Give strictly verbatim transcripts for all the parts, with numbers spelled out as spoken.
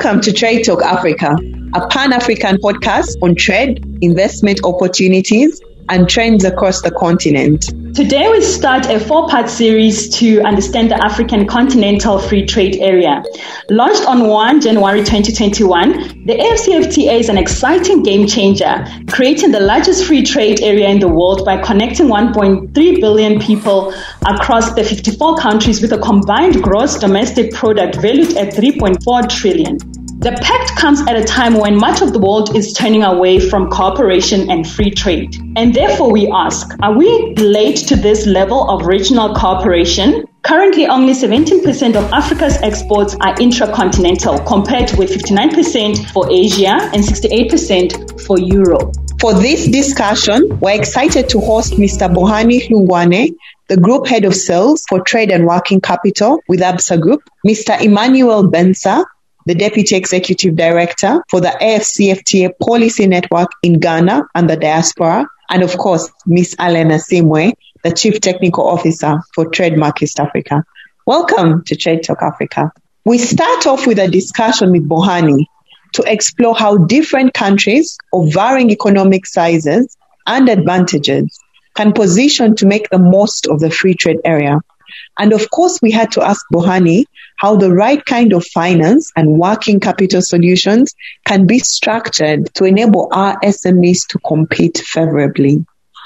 Welcome to Trade Talk Africa, a Pan-African podcast on trade, investment opportunities, and trends across the continent. Today we start a four-part series to understand the African Continental Free Trade Area. Launched on the first of January twenty twenty-one, the A F C F T A is an exciting game changer, creating the largest free trade area in the world by connecting one point three billion people across the fifty-four countries with a combined gross domestic product valued at three point four trillion. The pact comes at a time when much of the world is turning away from cooperation and free trade. And therefore we ask, are we late to this level of regional cooperation? Currently, only seventeen percent of Africa's exports are intracontinental, compared with fifty-nine percent for Asia and sixty-eight percent for Europe. For this discussion, we're excited to host Mister Bohani Hlungwane, the Group Head of Sales for Trade and Working Capital with Absa Group, Mister Emmanuel Bensa, the Deputy Executive Director for the A F C F T A Policy Network in Ghana and the diaspora, and of course, Miz Alena Simwe, the Chief Technical Officer for Trademark East Africa. Welcome to Trade Talk Africa. We start off with a discussion with Bohani to explore how different countries of varying economic sizes and advantages can position to make the most of the free trade area. And of course, we had to ask Bohani how the right kind of finance and working capital solutions can be structured to enable our S M Es to compete favorably.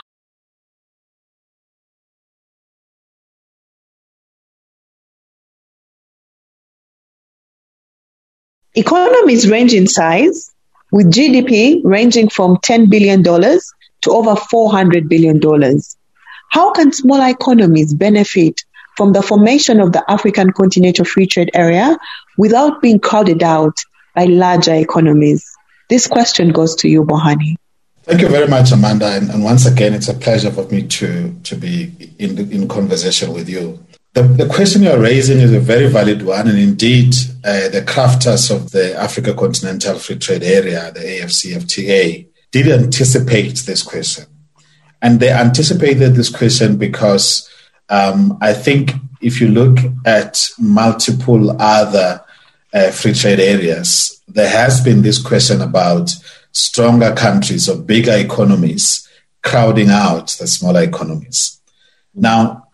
Economies range in size, with G D P ranging from ten billion dollars to over four hundred billion dollars. How can smaller economies benefit from the formation of the African Continental Free Trade Area without being crowded out by larger economies? This question goes to you, Bohani. Thank you very much, Amanda. And, and once again, it's a pleasure for me to, to be in, in conversation with you. The, the question you're raising is a very valid one. And indeed, uh, the crafters of the Africa Continental Free Trade Area, the A F C F T A, did anticipate this question. And they anticipated this question because Um, I think if you look at multiple other uh, free trade areas, there has been this question about stronger countries or bigger economies crowding out the smaller economies. Now,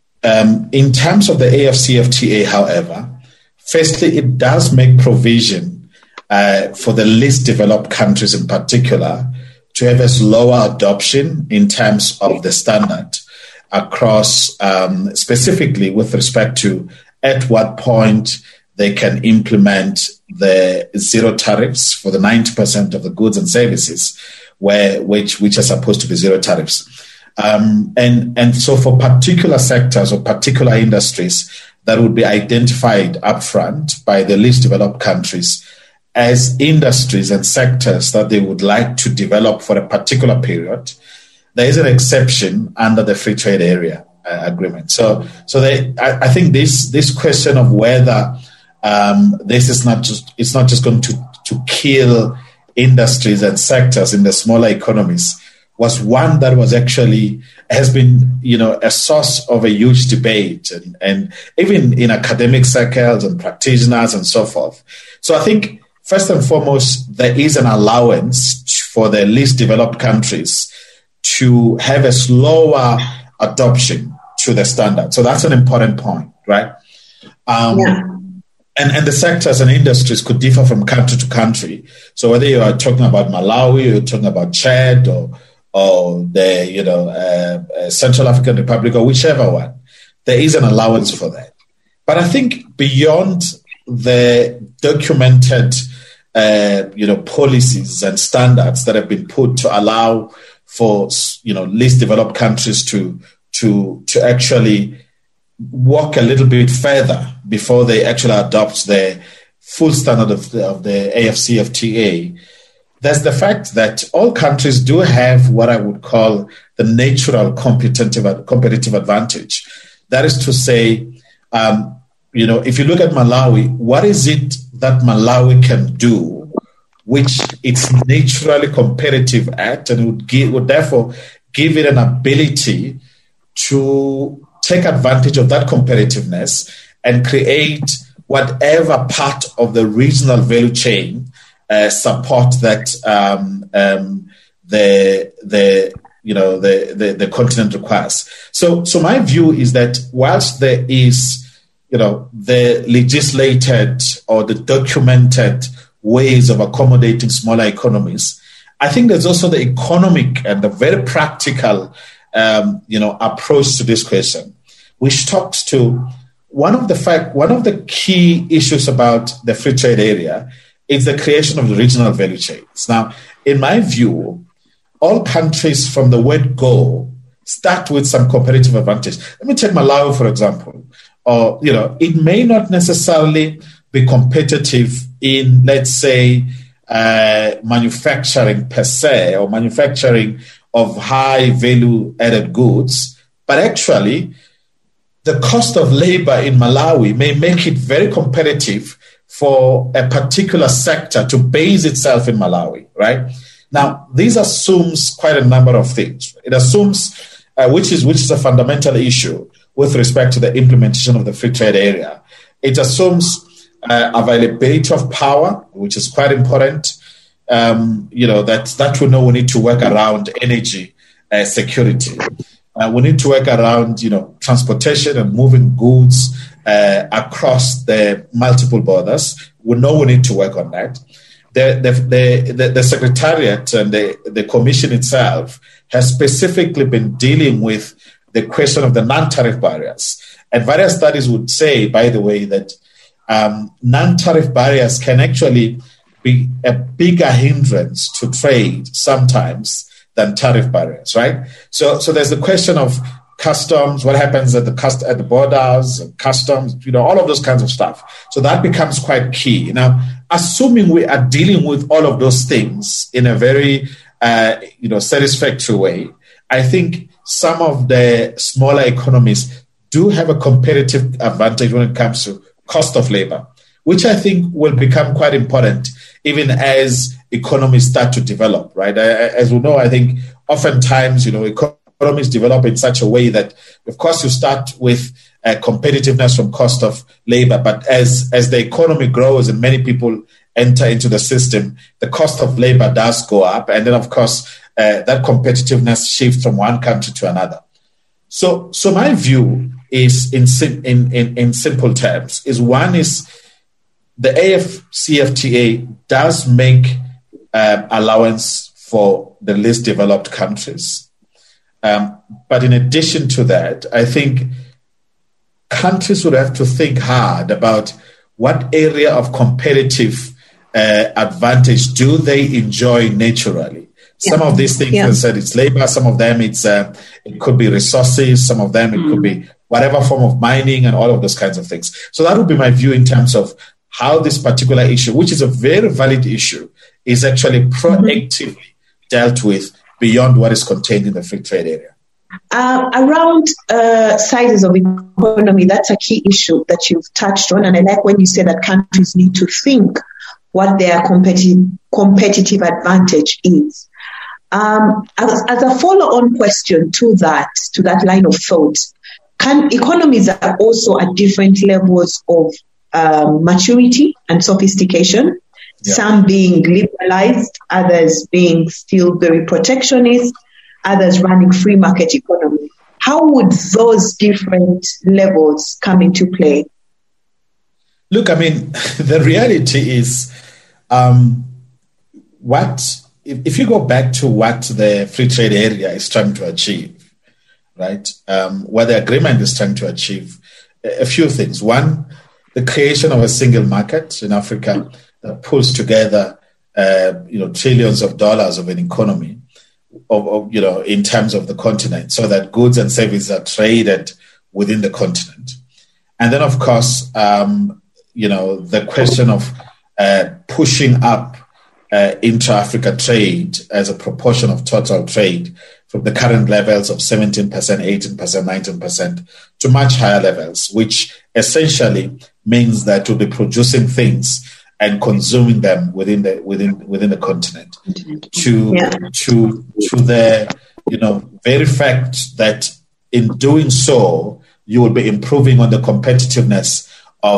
um, in terms of the A F C F T A, however, firstly, it does make provision uh, for the least developed countries in particular to have a slower adoption in terms of the standard across, um, specifically with respect to at what point they can implement the zero tariffs for the ninety percent of the goods and services where which which are supposed to be zero tariffs. Um, and, and so for particular sectors or particular industries that would be identified upfront by the least developed countries as industries and sectors that they would like to develop for a particular period, there is an exception under the free trade area uh, agreement. So, so they, I, I think this this question of whether um, this is not just it's not just going to to kill industries and sectors in the smaller economies was one that was actually has been you know a source of a huge debate and, and even in academic circles and practitioners and so forth. So I think first and foremost there is an allowance for the least developed countries to have a slower adoption to the standard. So that's an important point, right? Um, yeah. and, and the sectors and industries could differ from country to country. So whether you are talking about Malawi, or you're talking about Chad, or or the you know uh, Central African Republic, or whichever one, there is an allowance for that. But I think beyond the documented uh, you know policies and standards that have been put to allow for you know least developed countries to to to actually walk a little bit further before they actually adopt the full standard of the, of the A F C F T A. There's the fact that all countries do have what I would call the natural competitive competitive advantage. That is to say, um, you know, if you look at Malawi, what is it that Malawi can do which it's naturally competitive at, and would give, would therefore give it an ability to take advantage of that competitiveness and create whatever part of the regional value chain uh, support that um, um, the the you know the, the the continent requires. So so my view is that whilst there is you know the legislated or the documented ways of accommodating smaller economies, I think there's also the economic and the very practical um, you know approach to this question, which talks to one of the fact one of the key issues about the free trade area is the creation of the regional value chains. Now, in my view, all countries from the word go start with some competitive advantage. Let me take Malawi, for example. Or, you know, it may not necessarily be competitive in, let's say, uh, manufacturing per se or manufacturing of high value added goods, but actually the cost of labor in Malawi may make it very competitive for a particular sector to base itself in Malawi, right? Now, this assumes quite a number of things. It assumes, uh, which is which is a fundamental issue with respect to the implementation of the free trade area. It assumes uh, availability of power, which is quite important. Um, you know, that, that we know we need to work around energy uh, security. Uh, we need to work around, you know, transportation and moving goods uh, across the multiple borders. We know we need to work on that. The, the, the, the, the Secretariat and the, the Commission itself has specifically been dealing with the question of the non-tariff barriers. And various studies would say, by the way, that um, non-tariff barriers can actually be a bigger hindrance to trade sometimes than tariff barriers, right? So, so there's the question of customs, what happens at the cust- at the borders, customs, you know, all of those kinds of stuff. So that becomes quite key. Now, assuming we are dealing with all of those things in a very, uh, you know, satisfactory way, I think some of the smaller economies do have a competitive advantage when it comes to cost of labor, which I think will become quite important even as economies start to develop, right? As we know, I think oftentimes, you know, economies develop in such a way that, of course, you start with uh, competitiveness from cost of labor, but as, as the economy grows and many people enter into the system, the cost of labor does go up. And then, of course, uh, that competitiveness shifts from one country to another. So, so my view is, in, in, in, in simple terms, is one is the A F C F T A does make um, allowance for the least developed countries. Um, but in addition to that, I think countries would have to think hard about what area of competitive uh, advantage do they enjoy naturally. Yeah. Some of these things, yeah. as I said, it's labor. Some of them, it's uh, it could be resources. Some of them, it mm. could be whatever form of mining and all of those kinds of things. So that would be my view in terms of how this particular issue, which is a very valid issue, is actually proactively mm-hmm. dealt with beyond what is contained in the free trade area. Uh, around uh, sizes of economy, that's a key issue that you've touched on. And I like when you say that countries need to think what their competitive competitive advantage is. Um, as, as a follow-on question to that, to that line of thought, can economies are also at different levels of um, maturity and sophistication, yeah. some being liberalized, others being still very protectionist, others running free market economy. How would those different levels come into play? Look, I mean, the reality is um, what, if, if you go back to what the free trade area is trying to achieve, right, um, what the agreement is trying to achieve, a, a few things. One, the creation of a single market in Africa that pulls together, uh, you know, trillions of dollars of an economy, of, of, you know, in terms of the continent, so that goods and services are traded within the continent. And then, of course, um, you know, the question of uh, pushing up uh, intra-Africa trade as a proportion of total trade from the current levels of seventeen percent, eighteen percent, nineteen percent to much higher levels, which essentially means that we'll be producing things and consuming them within the within within the continent. To yeah. to to the you know very fact that in doing so you will be improving on the competitiveness of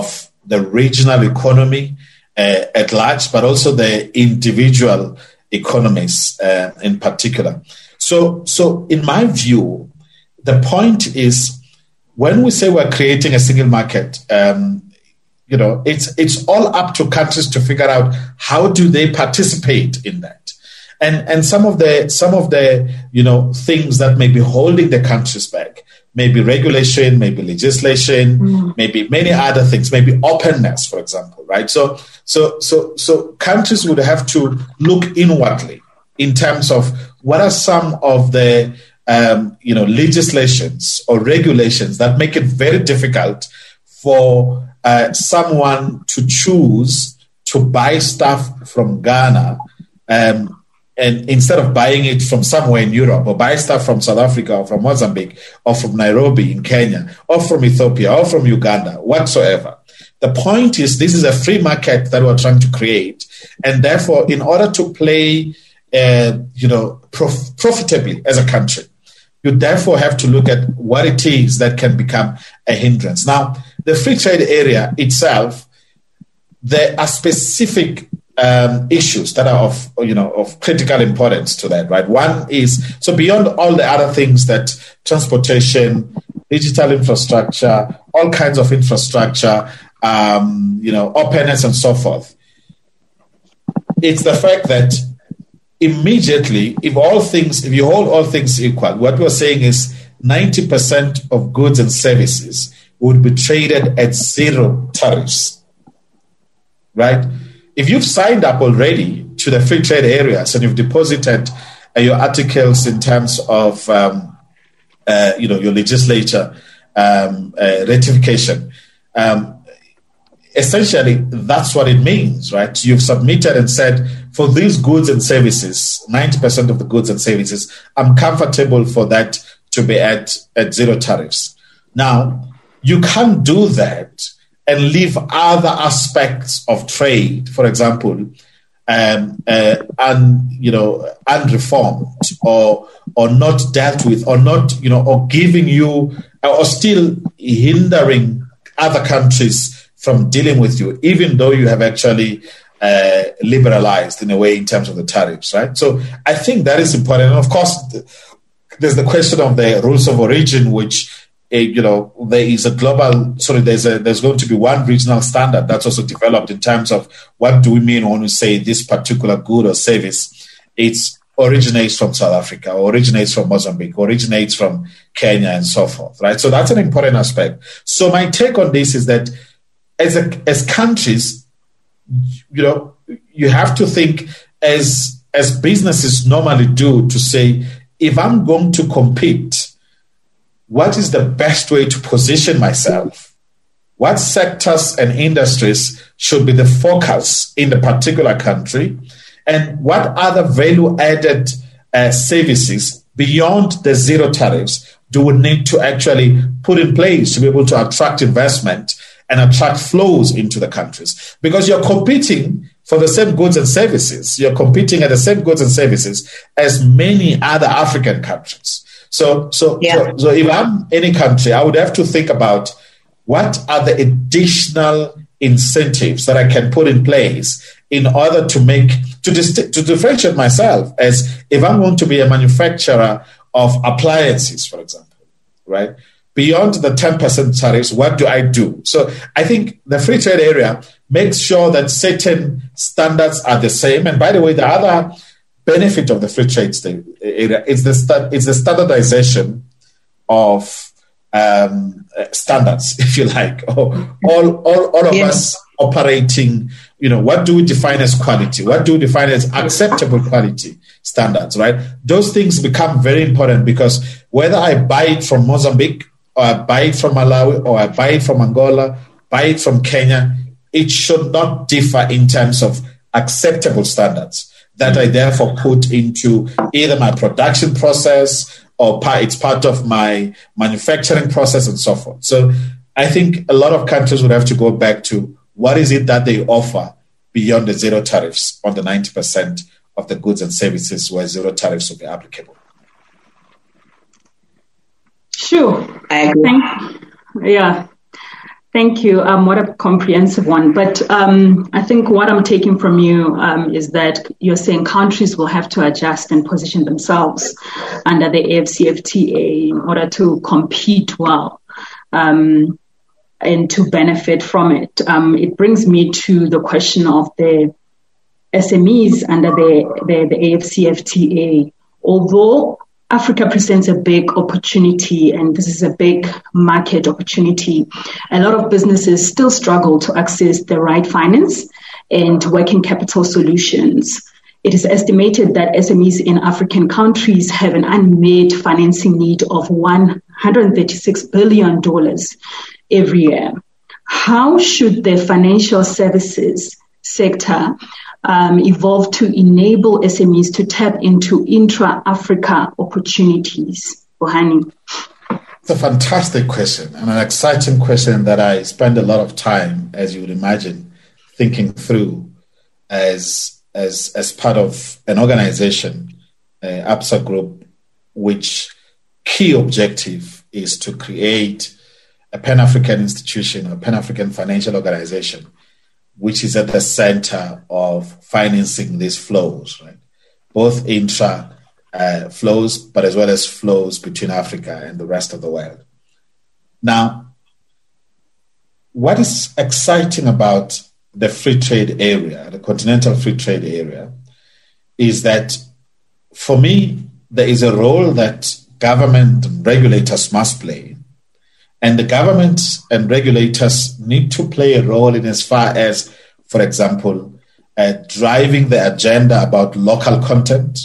the regional economy uh, at large, but also the individual economies uh, in particular. So, so in my view, the point is when we say we're creating a single market, um, you know, it's it's all up to countries to figure out how do they participate in that. And and some of the some of the you know things that may be holding the countries back, maybe regulation, maybe legislation, mm. maybe many other things, maybe openness, for example, right? So so so so countries would have to look inwardly in terms of what are some of the um, you know legislations or regulations that make it very difficult for uh, someone to choose to buy stuff from Ghana. Um, And instead of buying it from somewhere in Europe, or buy stuff from South Africa, or from Mozambique, or from Nairobi in Kenya, or from Ethiopia, or from Uganda, whatsoever. The point is, this is a free market that we're trying to create. And therefore, in order to play, uh, you know, prof- profitably as a country, you therefore have to look at what it is that can become a hindrance. Now, the free trade area itself, there are specific Um, issues that are of you know of critical importance to that, right? One is, so beyond all the other things that transportation, digital infrastructure, all kinds of infrastructure, um, you know, openness and so forth. It's the fact that immediately, if all things, if you hold all things equal, what we're saying is ninety percent of goods and services would be traded at zero tariffs, right? If you've signed up already to the free trade areas and you've deposited uh, your articles in terms of, um, uh, you know, your legislature um, uh, ratification, um, essentially that's what it means, right? You've submitted and said, for these goods and services, ninety percent of the goods and services, I'm comfortable for that to be at, at zero tariffs. Now, you can't do that and leave other aspects of trade, for example, um, uh, un, you know, unreformed or or not dealt with, or not, you know, or giving you, or still hindering other countries from dealing with you, even though you have actually uh, liberalized in a way in terms of the tariffs, right? So I think that is important. And of course, there's the question of the rules of origin, which A, you know, there is a global, sorry, there's a, there's going to be one regional standard that's also developed in terms of what do we mean when we say this particular good or service, it originates from South Africa, or originates from Mozambique, or originates from Kenya, and so forth, right? So that's an important aspect. So my take on this is that as a, as countries, you know, you have to think as as businesses normally do, to say, if I'm going to compete, what is the best way to position myself? What sectors and industries should be the focus in the particular country? And what other value-added uh, services beyond the zero tariffs do we need to actually put in place to be able to attract investment and attract flows into the countries? Because you're competing for the same goods and services. You're competing at the same goods and services as many other African countries. So, so, yeah. so, so if I'm any country, I would have to think about what are the additional incentives that I can put in place in order to make, to, dist- to differentiate myself as if I'm going to be a manufacturer of appliances, for example, right? Beyond the ten percent tariffs, what do I do? So I think the free trade area makes sure that certain standards are the same. And by the way, the other benefit of the free trade area is the st- it's the standardization of um, standards, if you like. all all all of yes. us operating, you know, what do we define as quality? What do we define as acceptable quality standards, right? Those things become very important, because whether I buy it from Mozambique, or I buy it from Malawi, or I buy it from Angola, buy it from Kenya, it should not differ in terms of acceptable standards that I therefore put into either my production process, or part, it's part of my manufacturing process, and so forth. So I think a lot of countries would have to go back to what is it that they offer beyond the zero tariffs on the ninety percent of the goods and services where zero tariffs will be applicable. Sure. I agree. Yeah. Thank you. Um, what a comprehensive one. But um, I think what I'm taking from you um, is that you're saying countries will have to adjust and position themselves under the A F C F T A in order to compete well um, and to benefit from it. Um, it brings me to the question of the S M Es under the, the, the A F C F T A. Although Africa presents a big opportunity, and this is a big market opportunity, a lot of businesses still struggle to access the right finance and working capital solutions. It is estimated that S M Es in African countries have an unmet financing need of one hundred thirty-six billion dollars every year. How should the financial services sector Um, evolve to enable S M Es to tap into intra-Africa opportunities? Bohani. It's a fantastic question and an exciting question that I spend a lot of time, as you would imagine, thinking through as as as part of an organization, uh, Absa Group, which key objective is to create a Pan-African institution or Pan-African financial organization which is at the center of financing these flows, right? Both intra uh, flows, but as well as flows between Africa and the rest of the world. Now, what is exciting about the free trade area, the continental free trade area, is that for me, there is a role that government and regulators must play. And the government and regulators need to play a role in as far as, for example, uh, driving the agenda about local content,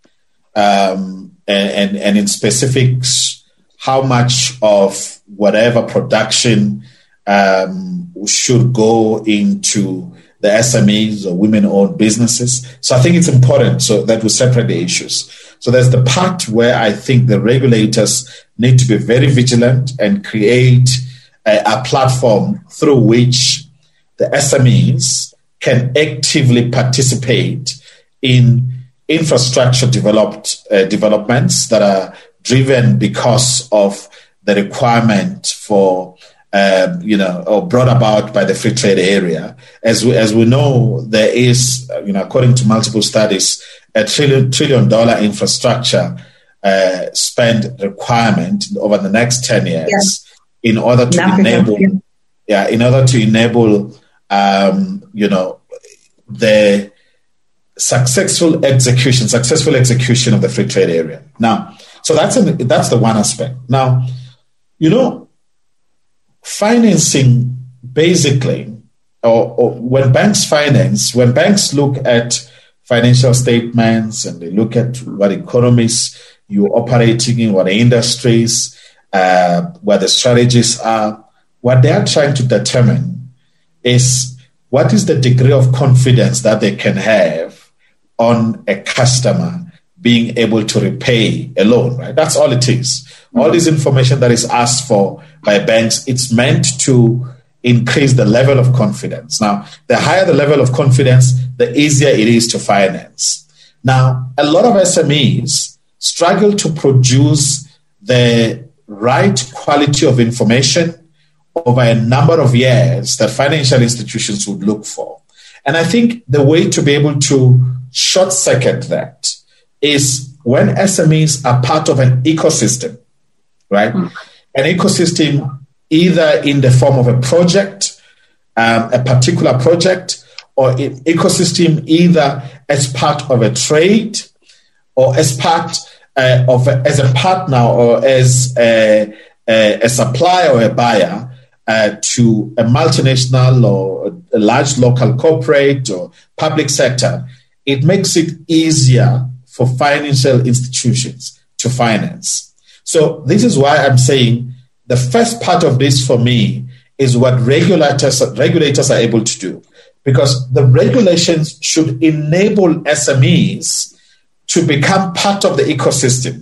um, and, and, and in specifics, how much of whatever production um, should go into the S M Es or women-owned businesses. So I think it's important so that we separate the issues. So there's the part where I think the regulators need to be very vigilant and create a, a platform through which the S M Es can actively participate in infrastructure developed uh, developments that are driven because of the requirement for Uh, you know, or brought about by the free trade area. As we, as we know, there is, you know, according to multiple studies, a trillion trillion dollar infrastructure uh, spend requirement over the next ten years yeah. in order to Africa, enable, yeah. yeah, in order to enable, um, you know, the successful execution, successful execution of the free trade area. Now, so that's an, that's the one aspect. Now, you know. Financing, basically, or, or when banks finance, when banks look at financial statements and they look at what economies you're operating in, what industries, uh, what the strategies are, what they are trying to determine is what is the degree of confidence that they can have on a customer being able to repay a loan, right? That's all it is. Mm-hmm. All this information that is asked for by banks, it's meant to increase the level of confidence. Now, the higher the level of confidence, the easier it is to finance. Now, a lot of S M Es struggle to produce the right quality of information over a number of years that financial institutions would look for. And I think the way to be able to short-circuit that is when S M Es are part of an ecosystem, right? Mm. An ecosystem either in the form of a project, um, a particular project, or an ecosystem either as part of a trade or as part uh, of a, as a partner or as a, a, a supplier or a buyer uh, to a multinational or a large local corporate or public sector. It makes it easier for financial institutions to finance. So this is why I'm saying the first part of this for me is what regulators, regulators are able to do, because the regulations should enable S M Es to become part of the ecosystem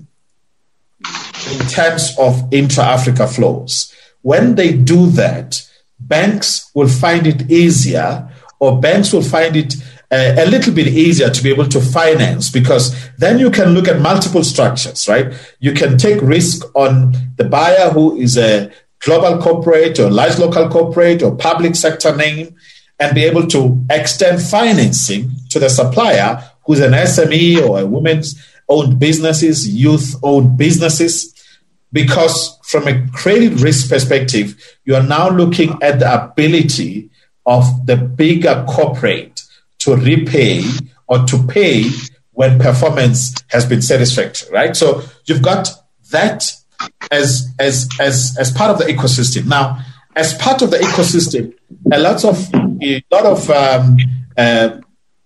in terms of intra-Africa flows. When they do that, banks will find it easier, or banks will find it Uh, a little bit easier to be able to finance, because then you can look at multiple structures, right? You can take risk on the buyer who is a global corporate or large local corporate or public sector name and be able to extend financing to the supplier who's an S M E or a women's owned businesses, youth-owned businesses, because from a credit risk perspective, you are now looking at the ability of the bigger corporate to repay or to pay when performance has been satisfactory, right? So you've got that as as as as part of the ecosystem. Now, as part of the ecosystem, a lot of a lot of um, uh,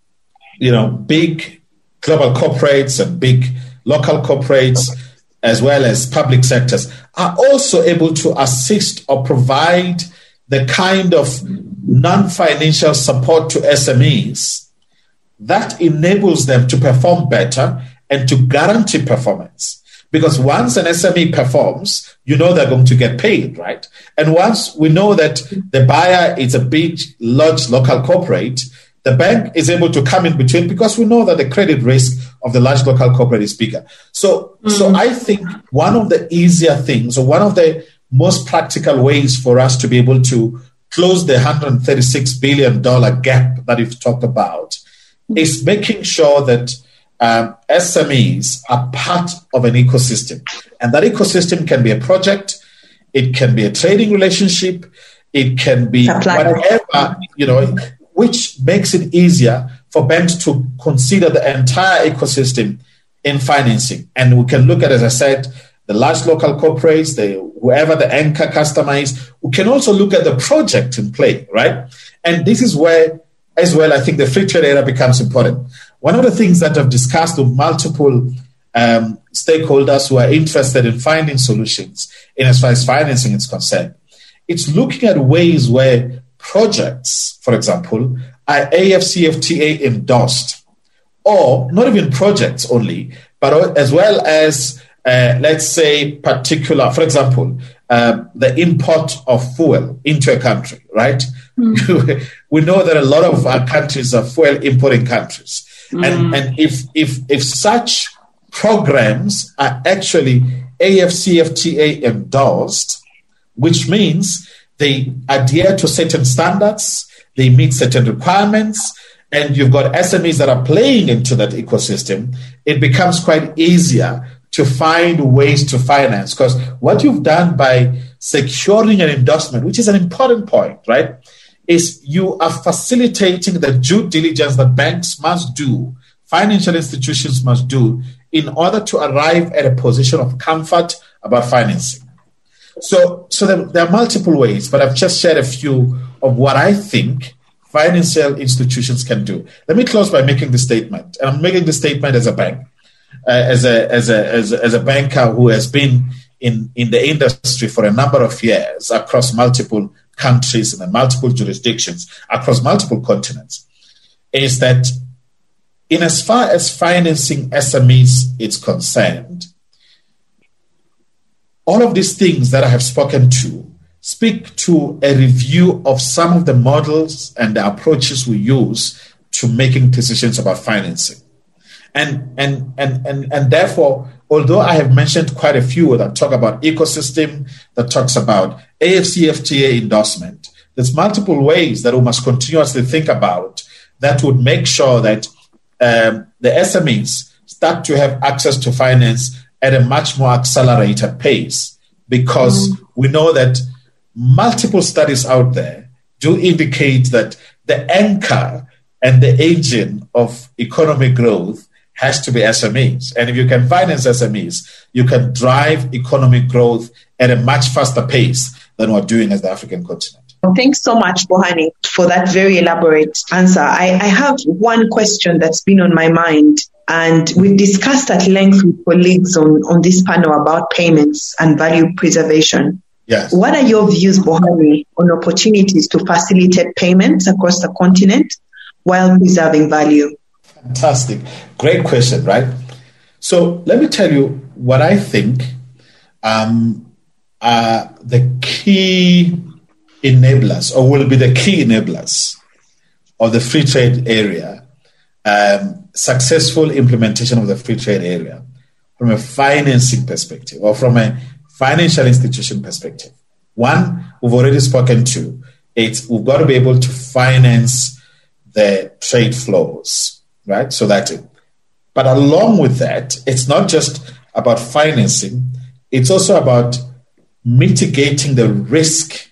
you know big global corporates and big local corporates, as well as public sectors, are also able to assist or provide the kind of non-financial support to S M Es that enables them to perform better and to guarantee performance. Because once an S M E performs, you know they're going to get paid, right? And once we know that the buyer is a big, large local corporate, the bank is able to come in between because we know that the credit risk of the large local corporate is bigger. So, mm. so I think one of the easier things, or one of the most practical ways for us to be able to close the one hundred thirty-six billion dollars gap that we've talked about is making sure that um, S M Es are part of an ecosystem. And that ecosystem can be a project, it can be a trading relationship, it can be Supply. whatever, you know, which makes it easier for banks to consider the entire ecosystem in financing. And we can look at, as I said, the large local corporates, the whoever the anchor customer is. We can also look at the project in play, right? And this is where, as well, I think the free trade area becomes important. One of the things that I've discussed with multiple um, stakeholders who are interested in finding solutions in as far as financing is concerned, it's looking at ways where projects, for example, are A F C F T A endorsed, or not even projects only, but as well as, uh, let's say, particular, for example, uh, the import of fuel into a country, right? Mm. We know that a lot of our countries are fuel importing countries. Mm. And, and if, if, if such programs are actually A F C F T A endorsed, which means they adhere to certain standards, they meet certain requirements, and you've got S M Es that are playing into that ecosystem, it becomes quite easier to find ways to finance. Because what you've done by securing an endorsement, which is an important point, right, is you are facilitating the due diligence that banks must do, financial institutions must do, in order to arrive at a position of comfort about financing. So, so there, there are multiple ways, but I've just shared a few of what I think financial institutions can do. Let me close by making the statement, and I'm making the statement as a bank, uh, as a as a as a, as a banker who has been in, in the industry for a number of years across multiple countries and multiple jurisdictions across multiple continents, is that in as far as financing S M Es is concerned, all of these things that I have spoken to speak to a review of some of the models and the approaches we use to making decisions about financing. And, and, and, and, and therefore, although I have mentioned quite a few that talk about ecosystem, that talks about A F C F T A endorsement, there's multiple ways that we must continuously think about that would make sure that um, the S M Es start to have access to finance at a much more accelerated pace, because mm. we know that multiple studies out there do indicate that the anchor and the engine of economic growth has to be S M Es. And if you can finance S M Es, you can drive economic growth at a much faster pace than we're doing as the African continent. Thanks so much, Bohani, for that very elaborate answer. I, I have one question that's been on my mind. And we've discussed at length with colleagues on, on this panel about payments and value preservation. Yes. What are your views, Bohani, on opportunities to facilitate payments across the continent while preserving value? Fantastic. Great question, right? So let me tell you what I think um, are the key enablers, or will be the key enablers of the free trade area, um, successful implementation of the free trade area from a financing perspective or from a financial institution perspective. One, we've already spoken to. It's we've got to be able to finance the trade flows, right? So that, it, but along with that, it's not just about financing. It's also about mitigating the risk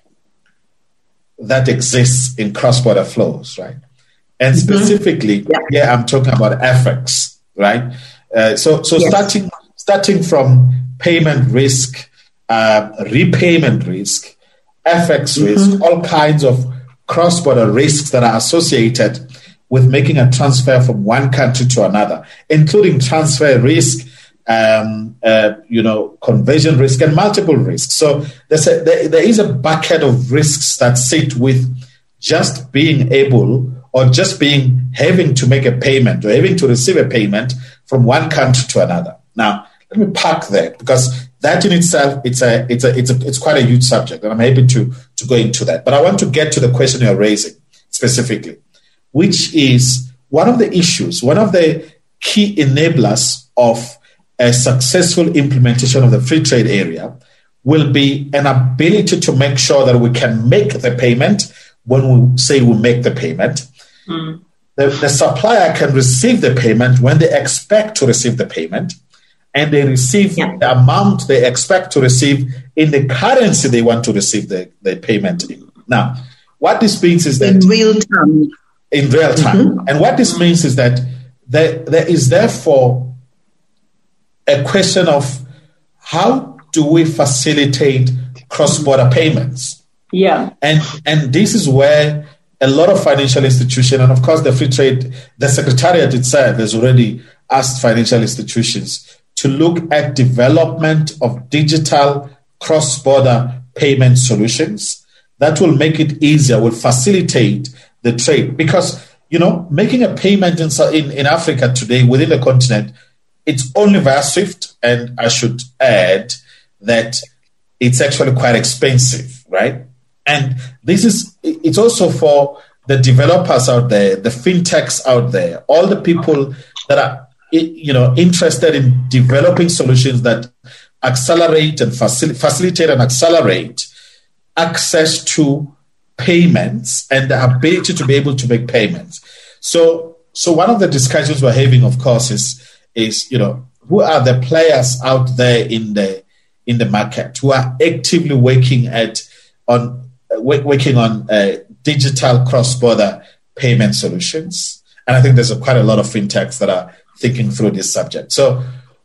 that exists in cross-border flows, right? And mm-hmm. specifically, yeah. yeah, I'm talking about F X, right? Uh, so, so yes. starting starting from payment risk, uh, repayment risk, F X mm-hmm. risk, all kinds of cross-border risks that are associated with making a transfer from one country to another, including transfer risk, um, uh, you know, conversion risk, and multiple risks. So there's a, there, there is a bucket of risks that sit with just being able or just being having to make a payment or having to receive a payment from one country to another. Now, let me park that because that in itself, it's a, it's a, it's a, it's quite a huge subject, and I'm happy to to go into that. But I want to get to the question you're raising specifically, which is one of the issues, one of the key enablers of a successful implementation of the free trade area will be an ability to make sure that we can make the payment when we say we make the payment. Mm. The, the supplier can receive the payment when they expect to receive the payment, and they receive yeah. the amount they expect to receive in the currency they want to receive the, the payment in. Now, what this means is that... In real time. In real time. Mm-hmm. And what this means is that there, there is therefore a question of how do we facilitate cross-border payments? Yeah. And and this is where a lot of financial institutions, and of course the free trade, the Secretariat itself has already asked financial institutions to look at development of digital cross-border payment solutions that will make it easier, will facilitate the trade. Because, you know, making a payment in, in, in Africa today within the continent, it's only via SWIFT, and I should add that it's actually quite expensive, right? And this is, it's also for the developers out there, the fintechs out there, all the people that are, you know, interested in developing solutions that accelerate and facil- facilitate and accelerate access to payments and the ability to be able to make payments. So, so one of the discussions we're having, of course, is, is, you know, who are the players out there in the, in the market who are actively working at, on, uh, working on uh, digital cross-border payment solutions. And I think there's a, quite a lot of fintechs that are thinking through this subject. So,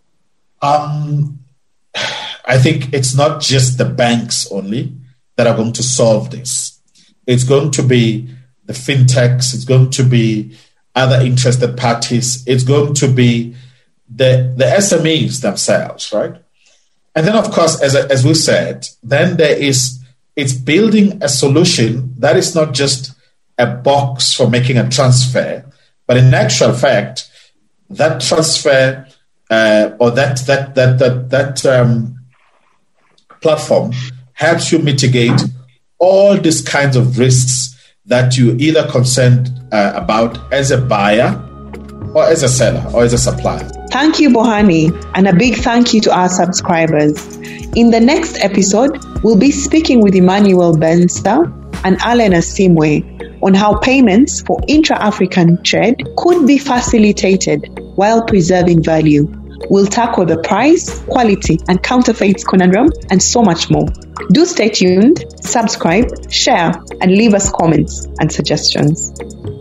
um, I think it's not just the banks only that are going to solve this. It's going to be the fintechs. It's going to be other interested parties. It's going to be the, the S M Es themselves, right? And then, of course, as, as we said, then there is, it's building a solution that is not just a box for making a transfer, but in actual fact, that transfer uh, or that, that, that, that, that um, platform helps you mitigate all these kinds of risks that you either concerned uh, about as a buyer or as a seller or as a supplier. Thank you, Bohani, and a big thank you to our subscribers. In the next episode, we'll be speaking with Emmanuel Bensa and Allen Asimwe on how payments for intra-African trade could be facilitated while preserving value. We'll tackle the price, quality, and counterfeits conundrum, and so much more. Do stay tuned, subscribe, share, and leave us comments and suggestions.